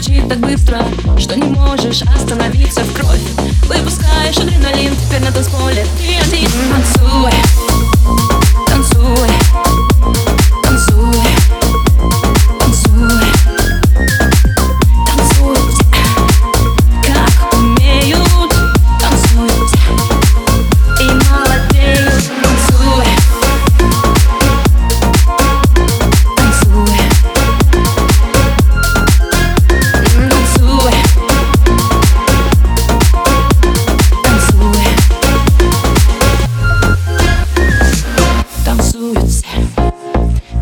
звучит так быстро, что не можешь остановиться в кровь. Выпускаешь адреналин, теперь на танцполе ты один. Танцуй, танцуй, танцуй, танцуй, танцуй все, как умеют, танцуют все и молодеют. Танцуй, танцуй, танцуй, танцуй, танцуют все,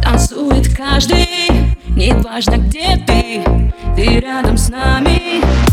танцует каждый. Не важно, где ты рядом с нами.